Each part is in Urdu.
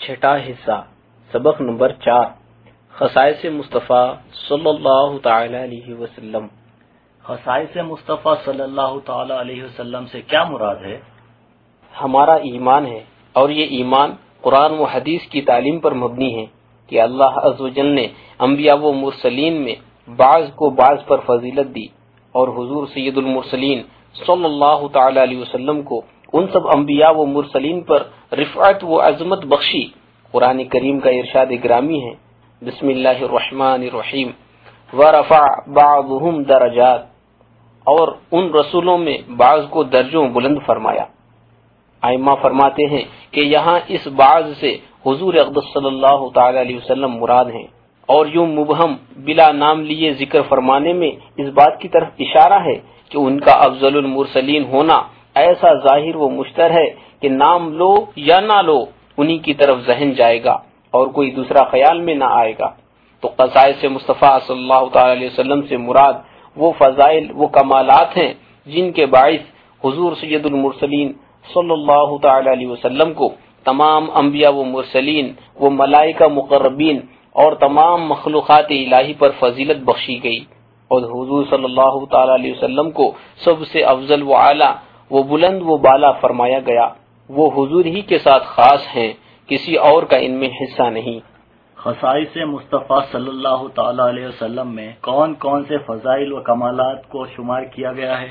چھٹا حصہ سبق نمبر 4 خصائص مصطفیٰ صلی اللہ تعالی علیہ وسلم۔ خصائص مصطفیٰ صلی اللہ تعالی علیہ وسلم سے کیا مراد ہے؟ ہمارا ایمان ہے، اور یہ ایمان قرآن و حدیث کی تعلیم پر مبنی ہے کہ اللہ عز و جل نے انبیاء و مرسلین میں بعض کو بعض پر فضیلت دی، اور حضور سید المرسلین صلی اللہ تعالی علیہ وسلم کو ان سب انبیاء و مرسلین پر رفعت و عظمت بخشی۔ قرآن کریم کا ارشاد گرامی ہے، بسم اللہ الرحمن الرحیم، ورفع بعضهم درجات، اور ان رسولوں میں بعض کو درجوں بلند فرمایا۔ ائمہ فرماتے ہیں کہ یہاں اس بعض سے حضور اقدس صلی اللہ تعالی علیہ وسلم مراد ہیں، اور یوں مبہم بلا نام لیے ذکر فرمانے میں اس بات کی طرف اشارہ ہے کہ ان کا افضل المرسلین ہونا ایسا ظاہر و مشتر ہے کہ نام لو یا نہ لو انہی کی طرف ذہن جائے گا اور کوئی دوسرا خیال میں نہ آئے گا۔ تو خصائص مصطفیٰ صلی اللہ تعالی علیہ وسلم سے مراد وہ فضائل وہ کمالات ہیں جن کے باعث حضور سید المرسلین صلی اللہ تعالی علیہ وسلم کو تمام انبیاء و مرسلین و ملائکہ مقربین اور تمام مخلوقات الہی پر فضیلت بخشی گئی، اور حضور صلی اللہ تعالی علیہ وسلم کو سب سے افضل و اعلیٰ وہ بلند و بالا فرمایا گیا۔ وہ حضور ہی کے ساتھ خاص ہیں، کسی اور کا ان میں حصہ نہیں۔ خصائص مصطفیٰ صلی اللہ تعالی علیہ وسلم میں کون کون سے فضائل و کمالات کو شمار کیا گیا ہے؟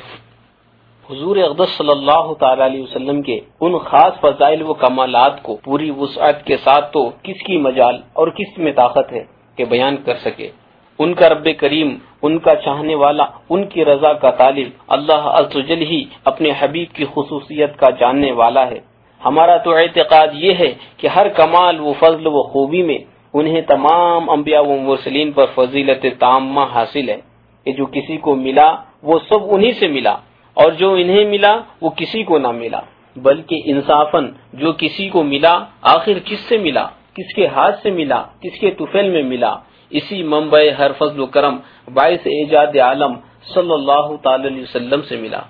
حضور اقدس صلی اللہ تعالی علیہ وسلم کے ان خاص فضائل و کمالات کو پوری وسعت کے ساتھ تو کس کی مجال اور کس میں طاقت ہے کہ بیان کر سکے۔ ان کا رب کریم، ان کا چاہنے والا، ان کی رضا کا طالب اللہ عز و جل ہی اپنے حبیب کی خصوصیت کا جاننے والا ہے۔ ہمارا تو اعتقاد یہ ہے کہ ہر کمال و فضل و خوبی میں انہیں تمام انبیاء و مرسلین پر فضیلت تامہ حاصل ہے کہ جو کسی کو ملا وہ سب انہی سے ملا، اور جو انہیں ملا وہ کسی کو نہ ملا، بلکہ انصافاً جو کسی کو ملا آخر کس سے ملا، کس کے ہاتھ سے ملا، کس کے طفیل میں ملا؟ اسی منبع ہر فضل و کرم باعث ایجاد عالم صلی اللہ تعالی علیہ وسلم سے ملا۔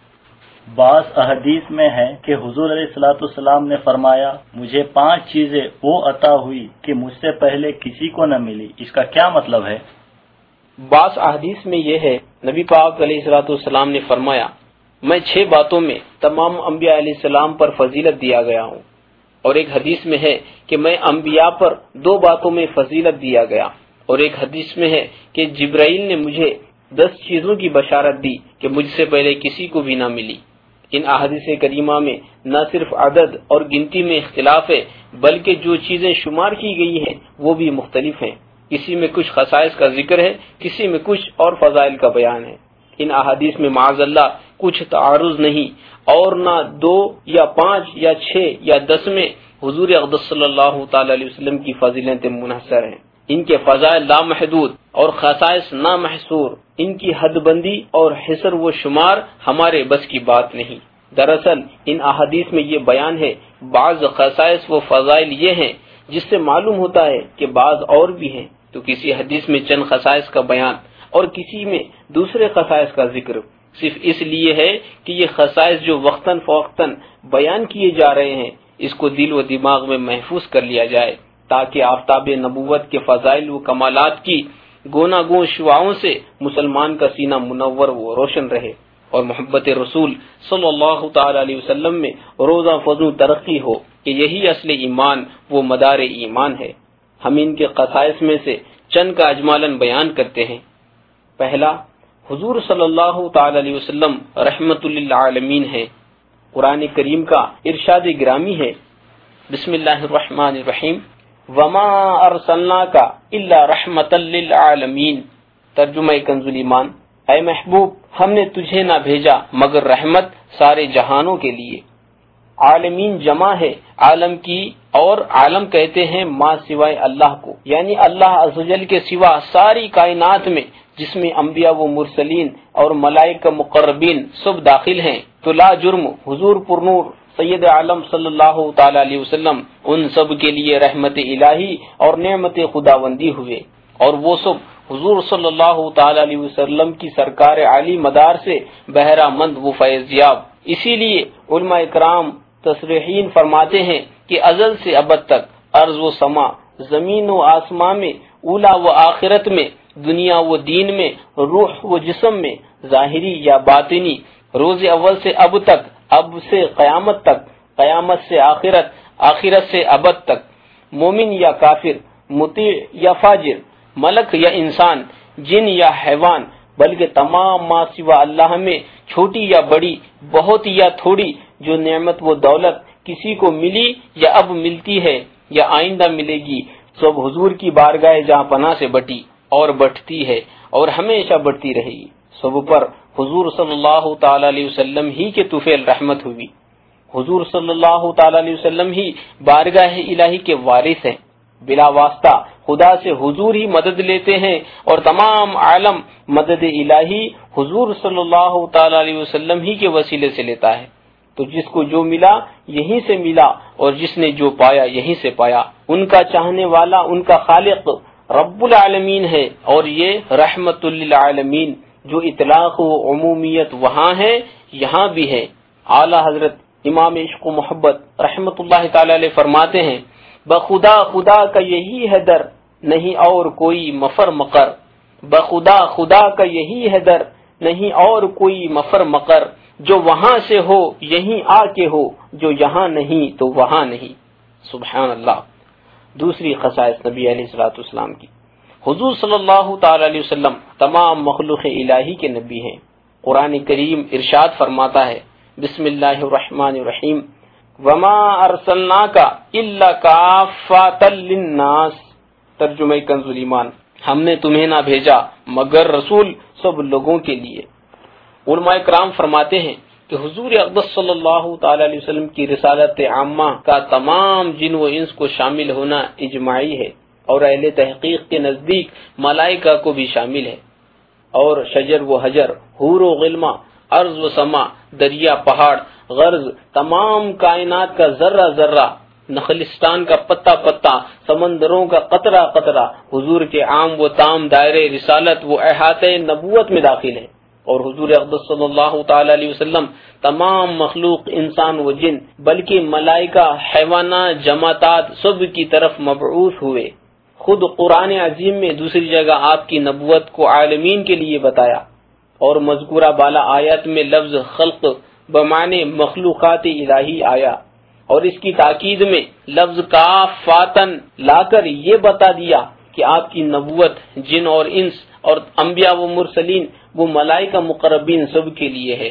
بعض احادیث میں ہے کہ حضور علیہ الصلوۃ والسلام نے فرمایا، مجھے 5 چیزیں وہ عطا ہوئی کہ مجھ سے پہلے کسی کو نہ ملی۔ اس کا کیا مطلب ہے؟ بعض احادیث میں یہ ہے، نبی پاک علیہ الصلوۃ والسلام نے فرمایا، میں 6 باتوں میں تمام انبیاء علیہ السلام پر فضیلت دیا گیا ہوں، اور ایک حدیث میں ہے کہ میں انبیاء پر 2 باتوں میں فضیلت دیا گیا، اور ایک حدیث میں ہے کہ جبرائیل نے مجھے 10 چیزوں کی بشارت دی کہ مجھ سے پہلے کسی کو بھی نہ ملی۔ ان احادیث کریمہ میں نہ صرف عدد اور گنتی میں اختلاف ہے، بلکہ جو چیزیں شمار کی گئی ہیں وہ بھی مختلف ہیں۔ کسی میں کچھ خصائص کا ذکر ہے، کسی میں کچھ اور فضائل کا بیان ہے۔ ان احادیث میں معاذ اللہ کچھ تعارض نہیں، اور نہ 2 یا 5 یا 6 یا 10 میں حضور اقدس صلی اللہ تعالی علیہ وسلم کی فضیلتیں منحصر ہیں۔ ان کے فضائل لامحدود اور خصائص نامحصور، ان کی حد بندی اور حصر و شمار ہمارے بس کی بات نہیں۔ دراصل ان احادیث میں یہ بیان ہے، بعض خصائص و فضائل یہ ہیں جس سے معلوم ہوتا ہے کہ بعض اور بھی ہیں، تو کسی حدیث میں چند خصائص کا بیان اور کسی میں دوسرے خصائص کا ذکر صرف اس لیے ہے کہ یہ خصائص جو وقتاً فوقتاً بیان کیے جا رہے ہیں اس کو دل و دماغ میں محفوظ کر لیا جائے، تاکہ آفتاب نبوت کے فضائل و کمالات کی گوناگون شعاعوں سے مسلمان کا سینہ منور و روشن رہے، اور محبت رسول صلی اللہ تعالی علیہ وسلم میں روزہ فزوں ترقی ہو کہ یہی اصل ایمان و مدار ایمان ہے۔ ہم ان کے خصائص میں سے چند کا اجمالاً بیان کرتے ہیں۔ پہلا، حضور صلی اللہ تعالی علیہ وسلم رحمت للعالمین ہے۔ قرآن کریم کا ارشاد گرامی ہے، بسم اللہ الرحمن الرحیم، وما ارسلناک الا رحمتا للعالمین۔ ترجمہ کنز ایمان، اے محبوب ہم نے تجھے نہ بھیجا مگر رحمت سارے جہانوں کے لیے۔ عالمین جمع ہے عالم کی، اور عالم کہتے ہیں ما سوائے اللہ کو، یعنی اللہ عز و جل کے سوا ساری کائنات میں، جس میں انبیاء و مرسلین اور ملائکہ مقربین سب داخل ہیں۔ تو لا جرم حضور پرنور سید عالم صلی اللہ تعالی علیہ وسلم ان سب کے لیے رحمت الہی اور نعمت خداوندی ہوئے، اور وہ سب حضور صلی اللہ تعالی علیہ وسلم کی سرکار عالی مدار سے بہرہ مند و فیض یاب۔ اسی لیے علماء اکرام تصریحین فرماتے ہیں کہ ازل سے ابد تک ارض و سما، زمین و آسمان میں، اولا و آخرت میں، دنیا و دین میں، روح و جسم میں، ظاہری یا باطنی، روز اول سے اب تک، اب سے قیامت تک، قیامت سے آخرت، آخرت سے ابد تک، مومن یا کافر، مطیع یا فاجر، ملک یا انسان، جن یا حیوان، بلکہ تمام ما سوا اللہ میں، چھوٹی یا بڑی، بہت یا تھوڑی، جو نعمت و دولت کسی کو ملی یا اب ملتی ہے یا آئندہ ملے گی، سب حضور کی بارگاہ جہاں پناہ سے بٹی اور بٹتی ہے اور ہمیشہ بڑھتی رہے گی۔ سب پر حضور صلی اللہ تعالی علیہ وسلم ہی کے طفیل رحمت ہوئی۔ حضور صلی اللہ تعالی علیہ وسلم ہی بارگاہ الہی کے وارث ہیں، بلا واسطہ خدا سے حضور ہی مدد لیتے ہیں، اور تمام عالم مدد الہی حضور صلی اللہ تعالی علیہ وسلم ہی کے وسیلے سے لیتا ہے۔ تو جس کو جو ملا یہیں سے ملا، اور جس نے جو پایا یہیں سے پایا۔ ان کا چاہنے والا ان کا خالق رب العالمین ہے، اور یہ رحمت للعالمین، جو اطلاق و عمومیت وہاں ہے یہاں بھی ہے۔ اعلیٰ حضرت امام عشق و محبت رحمت اللہ تعالی علیہ فرماتے ہیں، بخدا خدا کا یہی ہے در، نہیں اور کوئی مفر مقر، بخدا خدا کا یہی ہے در، نہیں اور کوئی مفر مقر، جو وہاں سے ہو یہیں آ کے ہو، جو یہاں نہیں تو وہاں نہیں۔ سبحان اللہ۔ دوسری خصائص نبی علیہ الصلوۃ والسلام کی، حضور صلی اللہ تعالی علیہ وسلم تمام مخلوق الہی کے نبی ہیں۔ قرآن کریم ارشاد فرماتا ہے، بسم اللہ الرحمن الرحیم، وما ارسلناک الا کافۃ للناس، ترجمہ کنز ایمان، ہم نے تمہیں نہ بھیجا مگر رسول سب لوگوں کے لیے۔ علماء کرام فرماتے ہیں کہ حضور اقدس صلی اللہ تعالی علیہ وسلم کی رسالت عامہ کا تمام جن و انس کو شامل ہونا اجماعی ہے، اور اہل تحقیق کے نزدیک ملائکہ کو بھی شامل ہے، اور شجر و حجر، حور و غلمہ، ارض و سما، دریا پہاڑ، غرض تمام کائنات کا ذرہ ذرہ، نخلستان کا پتا پتا، سمندروں کا قطرہ قطرہ، حضور کے عام و تام دائرے رسالت و احاطہ نبوت میں داخل ہے۔ اور حضور اقدس صلی اللہ تعالی علیہ وسلم تمام مخلوق انسان و جن، بلکہ ملائکہ، حیوانات، جماعتات سب کی طرف مبعوث ہوئے۔ خود قرآن عظیم میں دوسری جگہ آپ کی نبوت کو عالمین کے لیے بتایا، اور مذکورہ بالا آیات میں لفظ خلق بمعنی مخلوقات الہی آیا، اور اس کی تاکید میں لفظ کافاتن لا کر یہ بتا دیا کہ آپ کی نبوت جن اور انس اور انبیاء و مرسلین وہ ملائکہ مقربین سب کے لیے ہے۔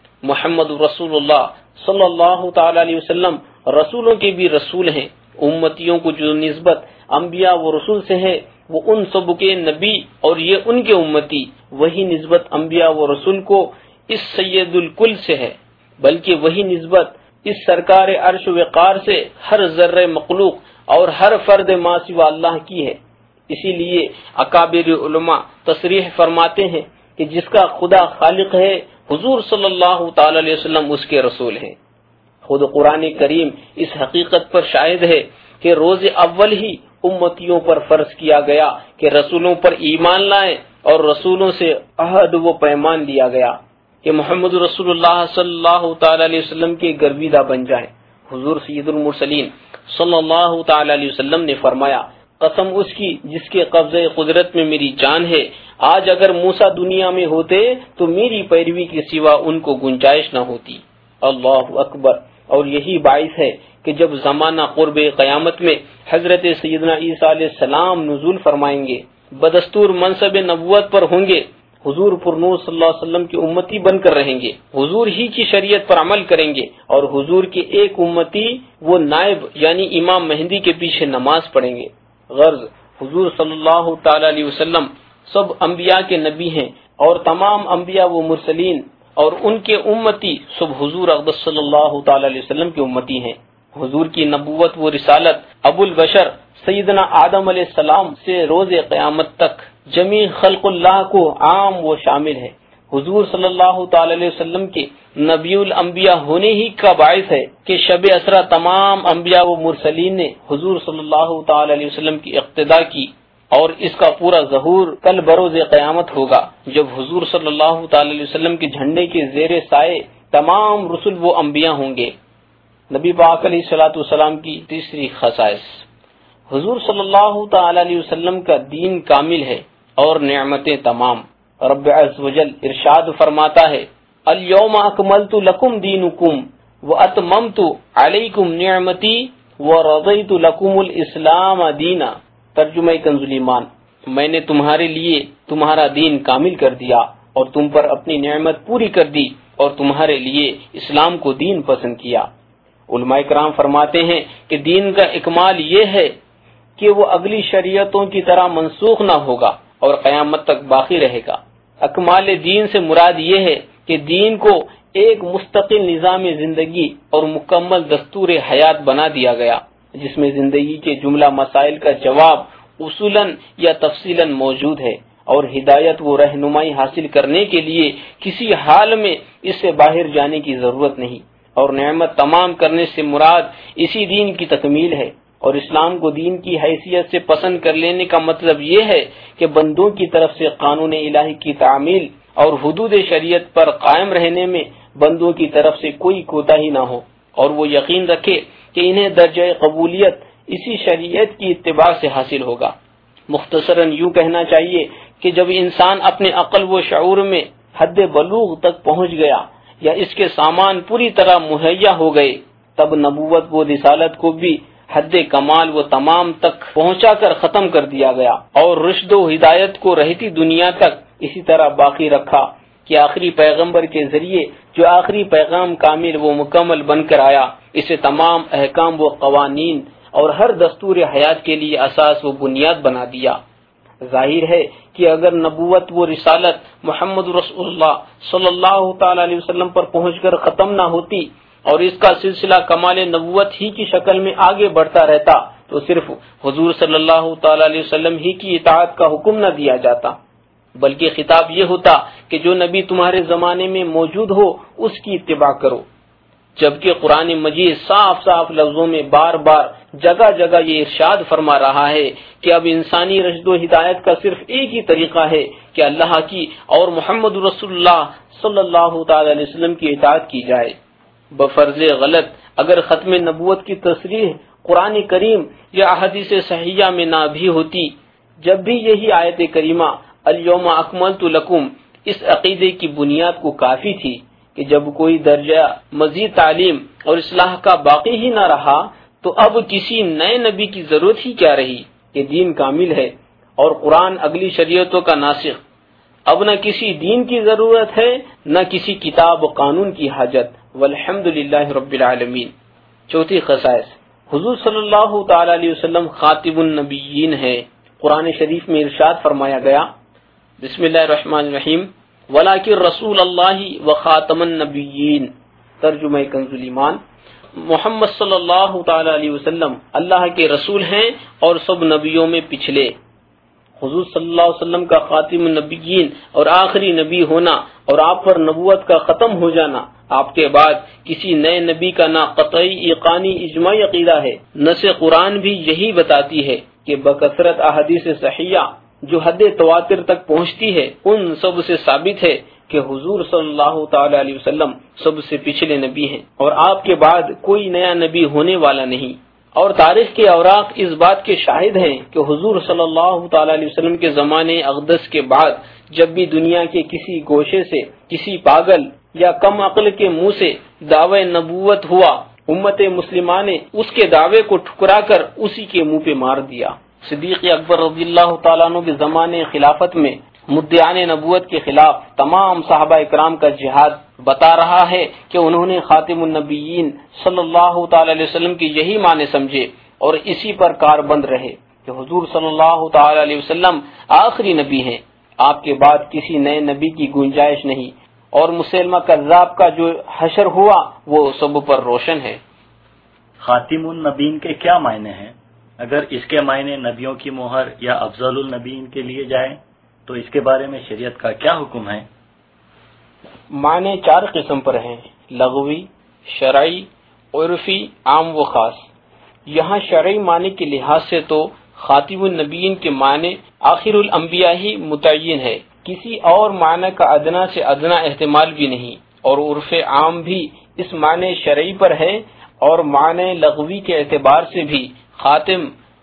محمد رسول اللہ صلی اللہ تعالی علیہ وسلم رسولوں کے بھی رسول ہیں۔ امتیوں کو جو نسبت انبیاء و رسول سے ہے وہ ان سب کے نبی اور یہ ان کے امتی، وہی نسبت انبیاء و رسول کو اس سید الکل سے ہے، بلکہ وہی نسبت اس سرکار عرش وقار سے ہر ذرہ مخلوق اور ہر فرد ما سوا اللہ کی ہے۔ اسی لیے اکابر علماء تصریح فرماتے ہیں کہ جس کا خدا خالق ہے حضور صلی اللہ تعالی علیہ وسلم اس کے رسول ہیں۔ خود قرآن کریم اس حقیقت پر شاہد ہے کہ روز اول ہی امتیوں پر فرض کیا گیا کہ رسولوں پر ایمان لائیں، اور رسولوں سے عہد و پیمان لیا گیا کہ محمد رسول اللہ صلی اللہ تعالی علیہ وسلم کے گرویدہ بن جائیں۔ حضور سید المرسلین صلی اللہ تعالی علیہ وسلم نے فرمایا، قسم اس کی جس کے قبضہ قدرت میں میری جان ہے، آج اگر موسیٰ دنیا میں ہوتے تو میری پیروی کے سوا ان کو گنجائش نہ ہوتی۔ اللہ اکبر۔ اور یہی باعث ہے کہ جب زمانہ قرب قیامت میں حضرت سیدنا عیسیٰ علیہ السلام نزول فرمائیں گے، بدستور منصب نبوت پر ہوں گے، حضور پر نور صلی اللہ علیہ وسلم کی امتی بن کر رہیں گے، حضور ہی کی شریعت پر عمل کریں گے، اور حضور کے ایک امتی وہ نائب یعنی امام مہدی کے پیچھے نماز پڑھیں گے۔ غرض حضور صلی اللہ تعالی علیہ وسلم سب انبیاء کے نبی ہیں، اور تمام انبیاء و مرسلین اور ان کے امتی سب حضور اقدس صلی اللہ تعالی علیہ وسلم کے امتی ہیں۔ حضور کی نبوت و رسالت ابو البشر سیدنا آدم علیہ السلام سے روز قیامت تک جمیع خلق اللہ کو عام و شامل ہے۔ حضور صلی اللہ تعالی علیہ وسلم کے نبی الانبیاء ہونے ہی کا باعث ہے کہ شب اسرا تمام انبیاء و مرسلین نے حضور صلی اللہ تعالی علیہ وسلم کی اقتداء کی، اور اس کا پورا ظہور کل بروز قیامت ہوگا جب حضور صلی اللہ تعالی علیہ وسلم کے جھنڈے کے زیر سائے تمام رسل و انبیاء ہوں گے۔ نبی پاک علیہ الصلوۃ والسلام کی تیسری خصائص، حضور صلی اللہ تعالی علیہ وسلم کا دین کامل ہے اور نعمتیں تمام۔ رب عز وجل ارشاد فرماتا ہے الیوم اکملت لکم دینکم واتممت علیکم نعمتی ورضیت لکم الاسلام دینا۔ ترجمہ کنز الایمان، میں نے تمہارے لیے تمہارا دین کامل کر دیا اور تم پر اپنی نعمت پوری کر دی اور تمہارے لیے اسلام کو دین پسند کیا۔ علماء کرام فرماتے ہیں کہ دین کا اکمال یہ ہے کہ وہ اگلی شریعتوں کی طرح منسوخ نہ ہوگا اور قیامت تک باقی رہے گا۔ اکمال دین سے مراد یہ ہے کہ دین کو ایک مستقل نظام زندگی اور مکمل دستور حیات بنا دیا گیا، جس میں زندگی کے جملہ مسائل کا جواب اصولاً یا تفصیلاً موجود ہے، اور ہدایت و رہنمائی حاصل کرنے کے لیے کسی حال میں اس سے باہر جانے کی ضرورت نہیں، اور نعمت تمام کرنے سے مراد اسی دین کی تکمیل ہے۔ اور اسلام کو دین کی حیثیت سے پسند کر لینے کا مطلب یہ ہے کہ بندوں کی طرف سے قانون الہی کی تعمیل اور حدود شریعت پر قائم رہنے میں بندوں کی طرف سے کوئی کوتاہی نہ ہو، اور وہ یقین رکھے کہ انہیں درجہ قبولیت اسی شریعت کی اتباع سے حاصل ہوگا۔ مختصراً یوں کہنا چاہیے کہ جب انسان اپنے عقل و شعور میں حد بلوغ تک پہنچ گیا یا اس کے سامان پوری طرح مہیا ہو گئے، تب نبوت و رسالت کو بھی حد کمال و تمام تک پہنچا کر ختم کر دیا گیا، اور رشد و ہدایت کو رہتی دنیا تک اسی طرح باقی رکھا کہ آخری پیغمبر کے ذریعے جو آخری پیغام کامل و مکمل بن کر آیا، اسے تمام احکام و قوانین اور ہر دستور حیات کے لیے اساس و بنیاد بنا دیا۔ ظاہر ہے کہ اگر نبوت و رسالت محمد رسول اللہ صلی اللہ تعالی علیہ وسلم پر پہنچ کر ختم نہ ہوتی اور اس کا سلسلہ کمال نبوت ہی کی شکل میں آگے بڑھتا رہتا تو صرف حضور صلی اللہ تعالی علیہ وسلم ہی کی اطاعت کا حکم نہ دیا جاتا، بلکہ خطاب یہ ہوتا کہ جو نبی تمہارے زمانے میں موجود ہو اس کی اتباع کرو، جبکہ قرآن مجید صاف صاف لفظوں میں بار بار جگہ جگہ یہ ارشاد فرما رہا ہے کہ اب انسانی رشد و ہدایت کا صرف ایک ہی طریقہ ہے کہ اللہ کی اور محمد رسول اللہ صلی اللہ تعالی علیہ وسلم کی اطاعت کی جائے۔ بفرض غلط اگر ختم نبوت کی تصریح قرآن کریم یا احادیث صحیحہ میں نہ بھی ہوتی، جب بھی یہی آیت کریمہ الیوم اکملت لکم اس عقیدے کی بنیاد کو کافی تھی کہ جب کوئی درجہ مزید تعلیم اور اصلاح کا باقی ہی نہ رہا تو اب کسی نئے نبی کی ضرورت ہی کیا رہی کہ دین کامل ہے اور قرآن اگلی شریعتوں کا ناسخ۔ اب نہ کسی دین کی ضرورت ہے نہ کسی کتاب و قانون کی حاجت، والحمد للہ رب العالمین۔ چوتھی خصائص، حضور صلی اللہ تعالی علیہ وسلم خاتم النبیین ہے۔ قرآن شریف میں ارشاد فرمایا گیا، بسم اللہ الرحمن الرحیم، وَلَٰكِن رسول اللہ وخاتم النبیین۔ ترجمہ کنز الایمان، محمد صلی اللہ تعالی علیہ وسلم اللہ کے رسول ہیں اور سب نبیوں میں پچھلے۔ حضور صلی اللہ علیہ وسلم کا خاتم النبیین اور آخری نبی ہونا اور آپ پر نبوت کا ختم ہو جانا آپ کے بعد کسی نئے نبی کا نہ قطعی یقینی اجماعی عقیدہ ہے، نص قرآن بھی یہی بتاتی ہے کہ بکثرت احادیث صحیحہ جو حد تواتر تک پہنچتی ہے ان سب سے ثابت ہے کہ حضور صلی اللہ تعالی علیہ وسلم سب سے پچھلے نبی ہیں اور آپ کے بعد کوئی نیا نبی ہونے والا نہیں۔ اور تاریخ کے اوراق اس بات کے شاہد ہیں کہ حضور صلی اللہ تعالی علیہ وسلم کے زمانے اقدس کے بعد جب بھی دنیا کے کسی گوشے سے کسی پاگل یا کم عقل کے منہ سے دعوی نبوت ہوا، امت مسلمہ نے اس کے دعوے کو ٹھکرا کر اسی کے منہ پہ مار دیا۔ صدیق اکبر رضی اللہ تعالیٰ عنہ کے زمانے خلافت میں مدعیان نبوت کے خلاف تمام صحابہ اکرام کا جہاد بتا رہا ہے کہ انہوں نے خاتم النبیین صلی اللہ تعالی علیہ وسلم کی یہی معنی سمجھے اور اسی پر کاربند رہے کہ حضور صلی اللہ تعالی علیہ وسلم آخری نبی ہیں، آپ کے بعد کسی نئے نبی کی گنجائش نہیں، اور مسلمہ کذاب کا جو حشر ہوا وہ سب پر روشن ہے۔ خاتم النبیین کے کیا معنی ہیں؟ اگر اس کے معنی نبیوں کی مہر یا افضل النبیین کے لیے جائیں تو اس کے بارے میں شریعت کا کیا حکم ہے؟ معنی 4 قسم پر ہیں، لغوی، شرعی، عرفی، عام و خاص۔ یہاں شرعی معنی کے لحاظ سے تو خاتم النبیین کے معنی آخر الانبیاء ہی متعین ہے، کسی اور معنی کا ادنا سے ادنا احتمال بھی نہیں، اور عرف عام بھی اس معنی شرعی پر ہے، اور معنی لغوی کے اعتبار سے بھی خاتم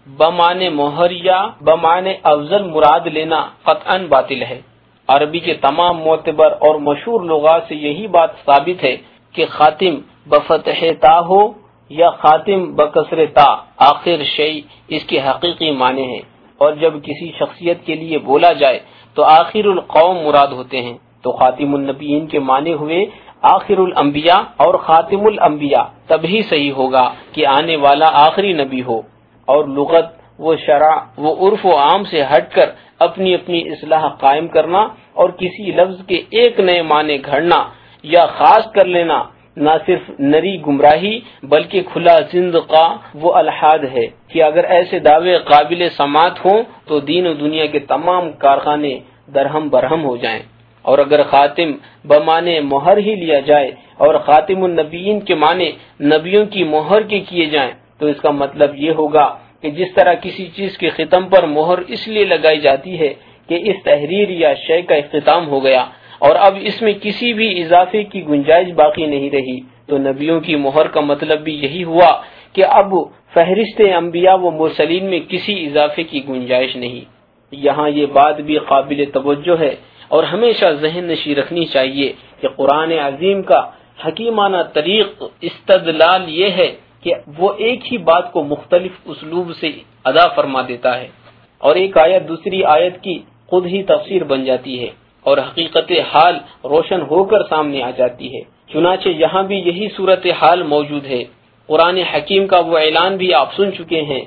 بمانے مہر یا بمانے افضل مراد لینا قطعاً باطل ہے۔ عربی کے تمام معتبر اور مشہور لغات سے یہی بات ثابت ہے کہ خاتم بفتح تا ہو یا خاتم بکسر تا، آخر شیء اس کے حقیقی معنی ہے، اور جب کسی شخصیت کے لیے بولا جائے تو آخر القوم مراد ہوتے ہیں، تو خاتم النبیین کے معنی ہوئے آخر الانبیاء، اور خاتم الانبیاء تبھی صحیح ہوگا کہ آنے والا آخری نبی ہو، اور لغت و شرع و عرف و عام سے ہٹ کر اپنی اپنی اصلاح قائم کرنا اور کسی لفظ کے ایک نئے معنی گھڑنا یا خاص کر لینا نہ صرف نری گمراہی بلکہ کھلا زندقہ وہ الحاد ہے کہ اگر ایسے دعوے قابل سماعت ہوں تو دین و دنیا کے تمام کارخانے درہم برہم ہو جائیں، اور اگر خاتم بمانے مہر ہی لیا جائے اور خاتم النبیین کے معنی نبیوں کی مہر کے کیے جائیں تو اس کا مطلب یہ ہوگا کہ جس طرح کسی چیز کے ختم پر مہر اس لیے لگائی جاتی ہے کہ اس تحریر یا شے کا اختتام ہو گیا اور اب اس میں کسی بھی اضافے کی گنجائش باقی نہیں رہی، تو نبیوں کی مہر کا مطلب بھی یہی ہوا کہ اب فہرست انبیاء و مرسلین میں کسی اضافے کی گنجائش نہیں۔ یہاں یہ بات بھی قابل توجہ ہے اور ہمیشہ ذہن نشی رکھنی چاہیے کہ قرآن عظیم کا حکیمانہ طریق استدلال یہ ہے کہ وہ ایک ہی بات کو مختلف اسلوب سے ادا فرما دیتا ہے، اور ایک آیت دوسری آیت کی خود ہی تفسیر بن جاتی ہے اور حقیقت حال روشن ہو کر سامنے آ جاتی ہے۔ چنانچہ یہاں بھی یہی صورتحال موجود ہے۔ قرآن حکیم کا وہ اعلان بھی آپ سن چکے ہیں،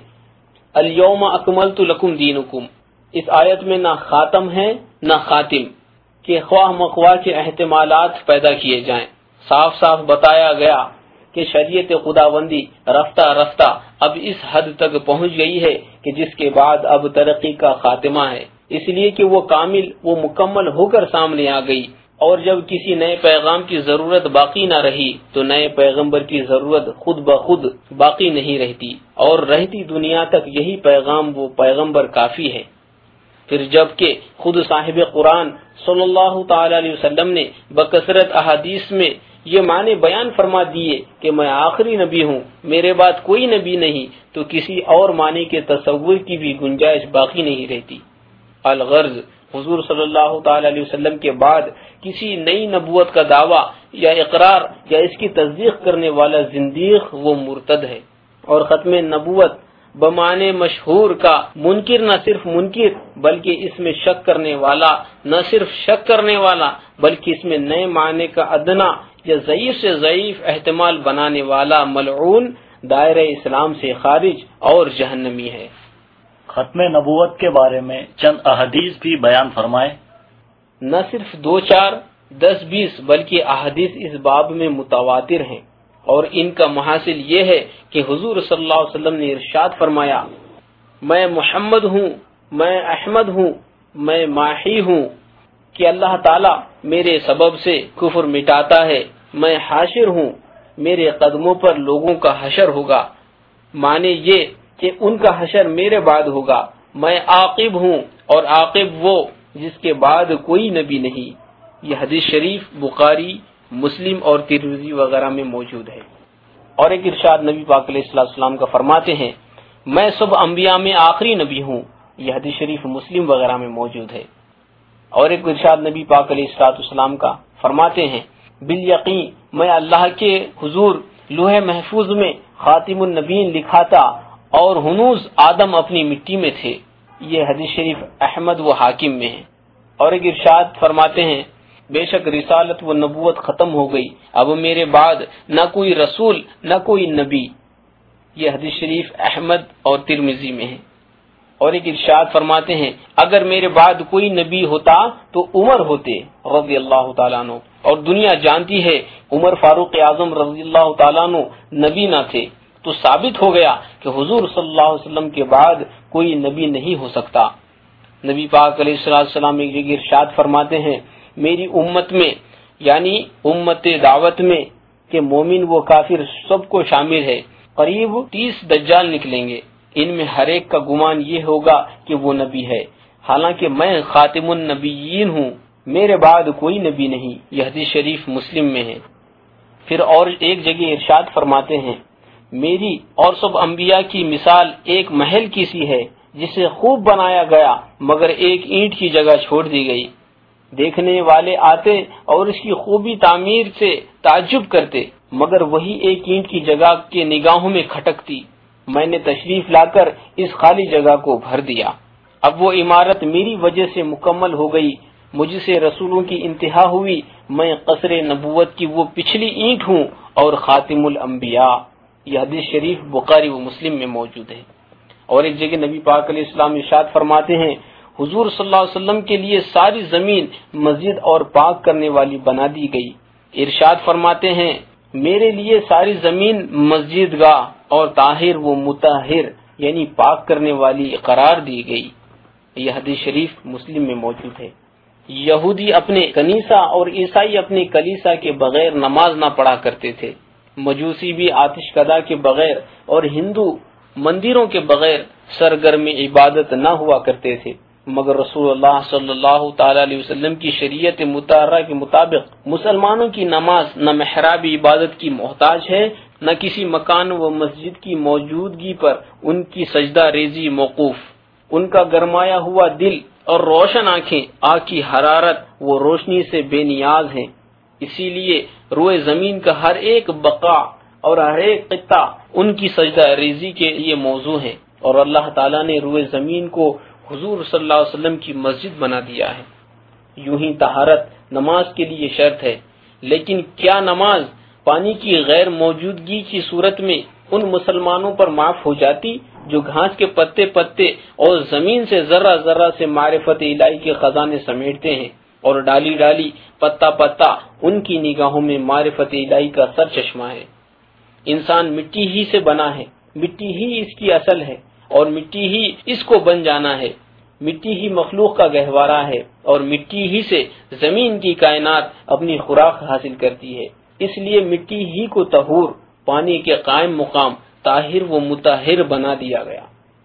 الیوم اکملت لکم دینکم۔ اس آیت میں نہ خاتم ہے نہ خاتم، کہ خواہ مخواہ کے احتمالات پیدا کیے جائیں۔ صاف صاف بتایا گیا کہ شریعت خداوندی رفتہ رفتہ اب اس حد تک پہنچ گئی ہے کہ جس کے بعد اب ترقی کا خاتمہ ہے، اس لیے کہ وہ کامل وہ مکمل ہو کر سامنے آ گئی، اور جب کسی نئے پیغام کی ضرورت باقی نہ رہی تو نئے پیغمبر کی ضرورت خود بخود باقی نہیں رہتی، اور رہتی دنیا تک یہی پیغام وہ پیغمبر کافی ہے۔ پھر جبکہ خود صاحب قرآن صلی اللہ تعالی علیہ وسلم نے بکثرت احادیث میں یہ معنی بیان فرما دیے کہ میں آخری نبی ہوں، میرے بعد کوئی نبی نہیں، تو کسی اور معنی کے تصور کی بھی گنجائش باقی نہیں رہتی۔ الغرض حضور صلی اللہ تعالی علیہ وسلم کے بعد کسی نئی نبوت کا دعویٰ یا اقرار یا اس کی تصدیق کرنے والا زندیق وہ مرتد ہے، اور ختم نبوت بمعنی مشہور کا منکر نہ صرف منکر بلکہ اس میں شک کرنے والا، نہ صرف شک کرنے والا بلکہ اس میں نئے معنی کا ادنا یا ضعیف سے ضعیف احتمال بنانے والا ملعون، دائرہ اسلام سے خارج اور جہنمی ہے۔ ختم نبوت کے بارے میں چند احادیث بھی بیان فرمائے۔ نہ صرف 2 4 10 20 بلکہ احادیث اس باب میں متواتر ہیں، اور ان کا محاصل یہ ہے کہ حضور صلی اللہ علیہ وسلم نے ارشاد فرمایا، میں محمد ہوں، میں احمد ہوں، میں ماحی ہوں، کہ اللہ تعالی میرے سبب سے کفر مٹاتا ہے، میں حاشر ہوں، میرے قدموں پر لوگوں کا حشر ہوگا، معنی یہ کہ ان کا حشر میرے بعد ہوگا، میں عاقب ہوں، اور عاقب وہ جس کے بعد کوئی نبی نہیں۔ یہ حدیث شریف بخاری، مسلم اور ترمذی وغیرہ میں موجود ہے۔ اور ایک ارشاد نبی پاک علیہ السلام کا فرماتے ہیں، میں سب انبیاء میں آخری نبی ہوں، یہ حدیث شریف مسلم وغیرہ میں موجود ہے۔ اور ایک ارشاد نبی پاک علیہ السلام کا فرماتے ہیں، بالیقین میں اللہ کے حضور لوح محفوظ میں خاتم النبیین لکھا تھا اور ہنوز آدم اپنی مٹی میں تھے، یہ حدیث شریف احمد و حاکم میں ہے۔ اور ایک ارشاد فرماتے ہیں، بے شک رسالت و نبوت ختم ہو گئی، اب میرے بعد نہ کوئی رسول نہ کوئی نبی، یہ حدیث شریف احمد اور ترمذی میں ہے۔ اور ایک ارشاد فرماتے ہیں، اگر میرے بعد کوئی نبی ہوتا تو عمر ہوتے رضی اللہ تعالیٰ عنہ، اور دنیا جانتی ہے عمر فاروق اعظم رضی اللہ تعالیٰ عنہ نبی نہ تھے، تو ثابت ہو گیا کہ حضور صلی اللہ علیہ وسلم کے بعد کوئی نبی نہیں ہو سکتا۔ نبی پاک علیہ السلام ایک جگہ ارشاد فرماتے ہیں، میری امت میں یعنی امت دعوت میں کہ مومن و کافر سب کو شامل ہے، قریب 30 دجال نکلیں گے، ان میں ہر ایک کا گمان یہ ہوگا کہ وہ نبی ہے، حالانکہ میں خاتم النبیین ہوں، میرے بعد کوئی نبی نہیں، یہ حدیث شریف مسلم میں ہے۔ پھر اور ایک جگہ ارشاد فرماتے ہیں، میری اور سب انبیاء کی مثال ایک محل کی سی ہے جسے خوب بنایا گیا مگر ایک اینٹ کی جگہ چھوڑ دی گئی۔ دیکھنے والے آتے اور اس کی خوبی تعمیر سے تعجب کرتے مگر وہی ایک اینٹ کی جگہ کے نگاہوں میں کھٹکتی۔ میں نے تشریف لا کر اس خالی جگہ کو بھر دیا۔ اب وہ عمارت میری وجہ سے مکمل ہو گئی، مجھ سے رسولوں کی انتہا ہوئی، میں قصر نبوت کی وہ پچھلی اینٹ ہوں اور خاتم الانبیاء۔ یہ حدیث شریف بخاری و مسلم میں موجود ہے۔ اور ایک جگہ نبی پاک علیہ السلام ارشاد فرماتے ہیں، حضور صلی اللہ علیہ وسلم کے لیے ساری زمین مسجد اور پاک کرنے والی بنا دی گئی۔ ارشاد فرماتے ہیں، میرے لیے ساری زمین مسجد گاہ اور طاہر و مطہر یعنی پاک کرنے والی قرار دی گئی۔ یہ حدیث شریف مسلم میں موجود ہے۔ یہودی اپنے کنیسہ اور عیسائی اپنے کلیسا کے بغیر نماز نہ پڑھا کرتے تھے، مجوسی بھی آتش کدا کے بغیر اور ہندو مندروں کے بغیر سرگرم عبادت نہ ہوا کرتے تھے، مگر رسول اللہ صلی اللہ تعالی علیہ وسلم کی شریعت مطہرہ کے مطابق مسلمانوں کی نماز نہ محراب عبادت کی محتاج ہے، نہ کسی مکان و مسجد کی موجودگی پر ان کی سجدہ ریزی موقوف۔ ان کا گرمایا ہوا دل اور روشن آنکھیں آگ کی حرارت و روشنی سے بے نیاز ہیں، اسی لیے روئے زمین کا ہر ایک بقاع اور ہر ایک خطہ ان کی سجدہ ریزی کے لیے موضوع ہے، اور اللہ تعالیٰ نے روئے زمین کو حضور صلی اللہ علیہ وسلم کی مسجد بنا دیا ہے۔ یوں ہی طہارت نماز کے لیے شرط ہے، لیکن کیا نماز پانی کی غیر موجودگی کی صورت میں ان مسلمانوں پر معاف ہو جاتی جو گھاس کے پتے پتے اور زمین سے ذرہ ذرہ سے معرفت الہی کے خزانے سمیٹتے ہیں، اور ڈالی ڈالی پتا پتا ان کی نگاہوں میں معرفت الہی کا سر چشمہ ہے۔ انسان مٹی ہی سے بنا ہے، مٹی ہی اس کی اصل ہے، اور مٹی ہی اس کو بن جانا ہے، مٹی ہی مخلوق کا گہوارہ ہے، اور مٹی ہی سے زمین کی کائنات اپنی خوراک حاصل کرتی ہے۔ اس لیے مٹی ہی کو طہور، پانی کے قائم مقام، طاہر و مطہر بنا دیا گیا۔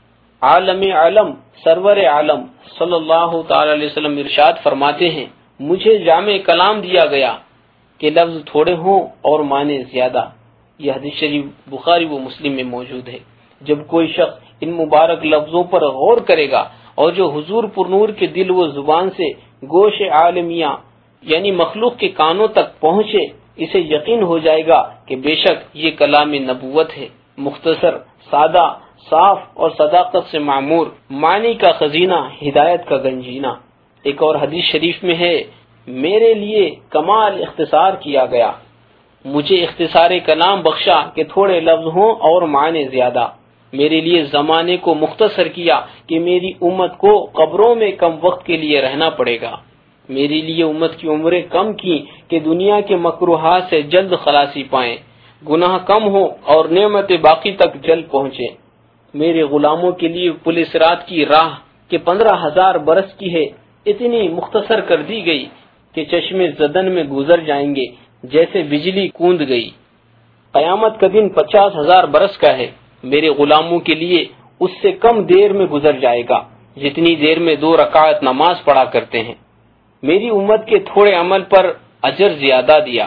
عالم عالم سرور عالم صلی اللہ تعالی علیہ وسلم ارشاد فرماتے ہیں، مجھے جامع کلام دیا گیا کہ لفظ تھوڑے ہوں اور معنی زیادہ۔ یہ حدیث شریف بخاری و مسلم میں موجود ہے۔ جب کوئی شخص ان مبارک لفظوں پر غور کرے گا اور جو حضور پرنور کے دل و زبان سے گوش عالمیہ یعنی مخلوق کے کانوں تک پہنچے، اسے یقین ہو جائے گا کہ بے شک یہ کلام نبوت ہے، مختصر، سادہ، صاف اور صداقت سے معمور، معنی کا خزینہ، ہدایت کا گنجینہ۔ ایک اور حدیث شریف میں ہے، میرے لیے کمال اختصار کیا گیا، مجھے اختصار کلام بخشا کہ تھوڑے لفظ ہوں اور معنی زیادہ۔ میرے لیے زمانے کو مختصر کیا کہ میری امت کو قبروں میں کم وقت کے لیے رہنا پڑے گا۔ میرے لیے امت کی عمریں کم کی کہ دنیا کے مکروہات سے جلد خلاصی پائیں، گناہ کم ہو اور نعمت باقی تک جلد پہنچے۔ میرے غلاموں کے لیے پل صراط کی راہ کہ 15,000 برس کی ہے، اتنی مختصر کر دی گئی کہ چشمے زدن میں گزر جائیں گے جیسے بجلی کوند گئی۔ قیامت کا دن 50,000 برس کا ہے، میرے غلاموں کے لیے اس سے کم دیر میں گزر جائے گا جتنی دیر میں 2 رکعت نماز پڑھا کرتے ہیں۔ میری امت کے تھوڑے عمل پر اجر زیادہ دیا۔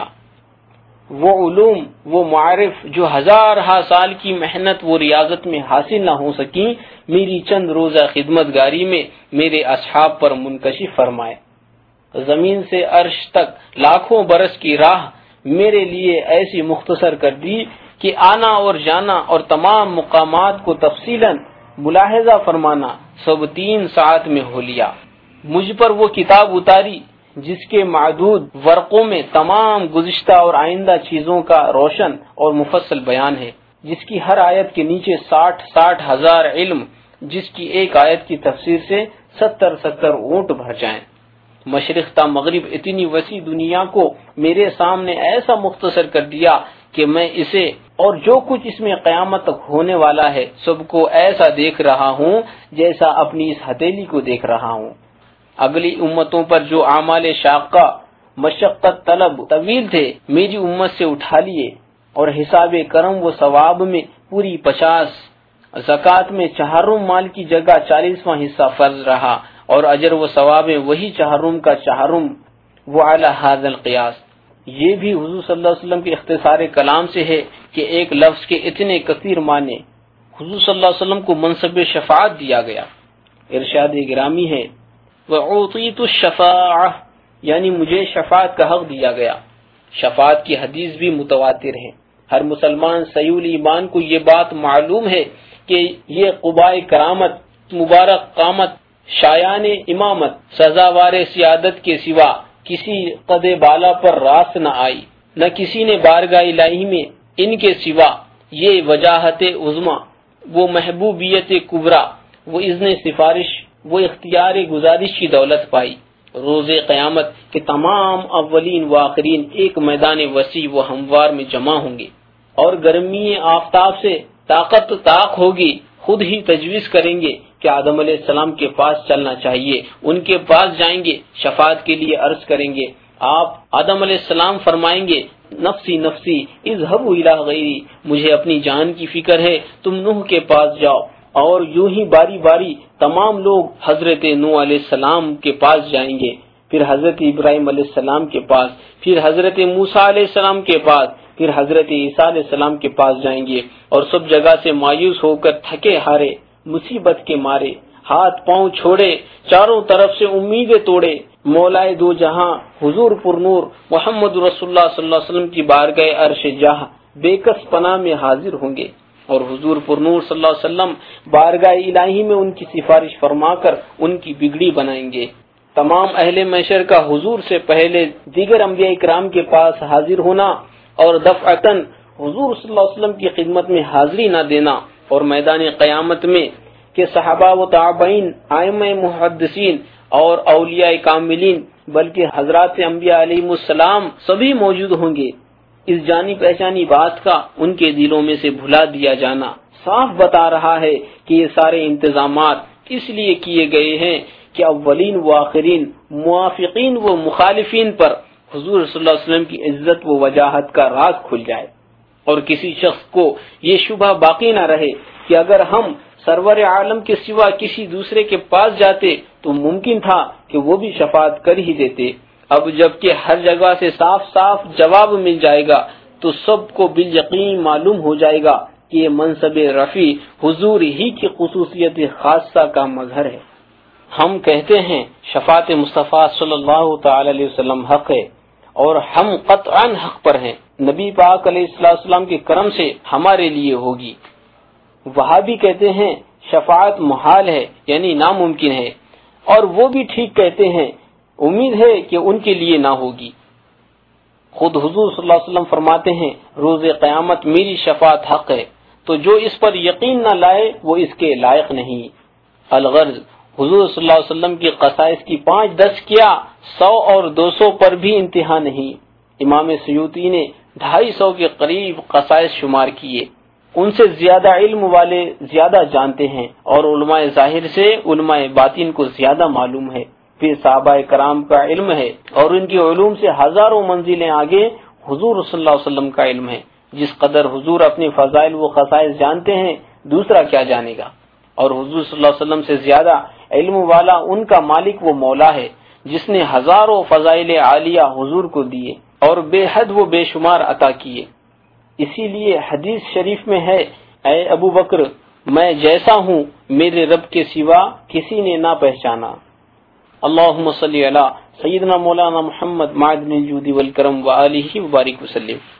وہ علوم، وہ معارف جو 1000 سال کی محنت و ریاضت میں حاصل نہ ہو سکیں، میری چند روزہ خدمتگاری میں میرے اصحاب پر منکشف فرمائے۔ زمین سے عرش تک لاکھوں برس کی راہ میرے لیے ایسی مختصر کر دی کہ آنا اور جانا اور تمام مقامات کو تفصیلاً ملاحظہ فرمانا سب 3 ساعت میں ہو لیا۔ مجھ پر وہ کتاب اتاری جس کے معدود ورقوں میں تمام گزشتہ اور آئندہ چیزوں کا روشن اور مفصل بیان ہے، جس کی ہر آیت کے نیچے 60 ہزار علم، جس کی ایک آیت کی تفسیر سے 70 اونٹ بھر جائیں۔ مشرق تا مغرب اتنی وسیع دنیا کو میرے سامنے ایسا مختصر کر دیا کہ میں اسے اور جو کچھ اس میں قیامت تک ہونے والا ہے سب کو ایسا دیکھ رہا ہوں جیسا اپنی اس ہتھیلی کو دیکھ رہا ہوں۔ اگلی امتوں پر جو اعمال شاقہ، مشقت طلب طویل تھے، میری امت سے اٹھا لیے، اور حساب کرم و ثواب میں پوری 50، زکوٰۃ میں چہارم مال کی جگہ 40واں حصہ فرض رہا، اور اجر و ثواب میں وہی چہارم کا چہارم، وہ علی ھذا القیاس۔ یہ بھی حضور صلی اللہ علیہ وسلم کے اختصار کلام سے ہے کہ ایک لفظ کے اتنے کثیر معنی۔ حضور صلی اللہ علیہ وسلم کو منصب شفاعت دیا گیا۔ ارشاد گرامی ہے وَأُعْطِيتُ الشَّفَاعَةَ، یعنی مجھے شفاعت کا حق دیا گیا۔ شفاعت کی حدیث بھی متواتر ہے۔ ہر مسلمان صحیح ایمان کو یہ بات معلوم ہے کہ یہ قبائے کرامت، مبارک قامت، شایان امامت، سزاوار سیادت کے سوا کسی قد بالا پر راست نہ آئی، نہ کسی نے بارگاہ الہی میں ان کے سوا یہ وجاہت عظما، وہ محبوبیت کبریٰ، وہ اذن سفارش، وہ اختیار گزارش کی دولت پائی۔ روز قیامت کے تمام اولین و آخرین ایک میدان وسیع و ہموار میں جمع ہوں گے، اور گرمی آفتاب سے طاقت طاق ہوگی، خود ہی تجویز کریں گے کہ آدم علیہ السلام کے پاس چلنا چاہیے، ان کے پاس جائیں گے، شفاعت کے لیے عرض کریں گے۔ آپ آدم علیہ السلام فرمائیں گے نفسی نفسی اذهبوا الی غیری، مجھے اپنی جان کی فکر ہے، تم نوح کے پاس جاؤ۔ اور یوں ہی باری باری تمام لوگ حضرت نوح علیہ السلام کے پاس جائیں گے، پھر حضرت ابراہیم علیہ السلام کے پاس، پھر حضرت موسیٰ علیہ السلام کے پاس، پھر حضرت عیسیٰ علیہ السلام کے پاس جائیں گے، اور سب جگہ سے مایوس ہو کر تھکے ہارے، مصیبت کے مارے، ہاتھ پاؤں چھوڑے، چاروں طرف سے امیدیں توڑے، مولائے دو جہاں حضور پر نور محمد رسول اللہ صلی اللہ علیہ وسلم کی بارگاہ عرش جاہ بے کس پناہ میں حاضر ہوں گے، اور حضور پر نور صلی اللہ علیہ وسلم بارگاہ الہی میں ان کی سفارش فرما کر ان کی بگڑی بنائیں گے۔ تمام اہل محشر کا حضور سے پہلے دیگر انبیاء کرام کے پاس حاضر ہونا اور دفعتاً حضور صلی اللہ علیہ وسلم کی خدمت میں حاضری نہ دینا، اور میدان قیامت میں کہ صحابہ و تابعین، ائمہ محدثین اور اولیاء کاملین، بلکہ حضرات انبیاء علیہ السلام سبھی موجود ہوں گے، اس جانی پہچانی بات کا ان کے دلوں میں سے بھلا دیا جانا صاف بتا رہا ہے کہ یہ سارے انتظامات اس لیے کیے گئے ہیں کہ اولین و آخرین، موافقین و مخالفین پر حضور صلی اللہ علیہ وسلم کی عزت و وجاہت کا راز کھل جائے، اور کسی شخص کو یہ شبہ باقی نہ رہے کہ اگر ہم سرور عالم کے سوا کسی دوسرے کے پاس جاتے تو ممکن تھا کہ وہ بھی شفاعت کر ہی دیتے۔ اب جبکہ ہر جگہ سے صاف صاف جواب مل جائے گا تو سب کو بالیقین معلوم ہو جائے گا کہ یہ منصب رفیع حضور ہی کی خصوصیت خاصہ کا مظہر ہے۔ ہم کہتے ہیں شفاعت مصطفیٰ صلی اللہ تعالی علیہ وسلم حق ہے، اور ہم قطعاً حق پر ہیں، نبی پاک علیہ السلام کے کرم سے ہمارے لیے ہوگی۔ وہابی کہتے ہیں شفاعت محال ہے، یعنی ناممکن ہے، اور وہ بھی ٹھیک کہتے ہیں، امید ہے کہ ان کے لیے نہ ہوگی۔ خود حضور صلی اللہ علیہ وسلم فرماتے ہیں روز قیامت میری شفاعت حق ہے، تو جو اس پر یقین نہ لائے وہ اس کے لائق نہیں۔ الغرض حضور صلی اللہ علیہ وسلم کی خصائص کی 5-10 کیا 100 اور 200 پر بھی انتہا نہیں۔ امام سیوطی نے 250 کے قریب خصائص شمار کیے، ان سے زیادہ علم والے زیادہ جانتے ہیں، اور علماء ظاہر سے علماء باطن کو زیادہ معلوم ہے، پھر صحابہ کرام کا علم ہے، اور ان کے علوم سے ہزاروں منزلیں آگے حضور صلی اللہ علیہ وسلم کا علم ہے۔ جس قدر حضور اپنے فضائل و خصائص جانتے ہیں دوسرا کیا جانے گا، اور حضور صلی اللہ علیہ وسلم سے زیادہ علم والا ان کا مالک وہ مولا ہے جس نے ہزاروں فضائل عالیہ حضور کو دیے اور بے حد و بے شمار عطا کیے۔ اسی لیے حدیث شریف میں ہے اے ابو بکر میں جیسا ہوں میرے رب کے سوا کسی نے نہ پہچانا۔ اللہم صلی علی سیدنا مولانا محمد معدن الجود والکرم وآلہ وبارک وسلم۔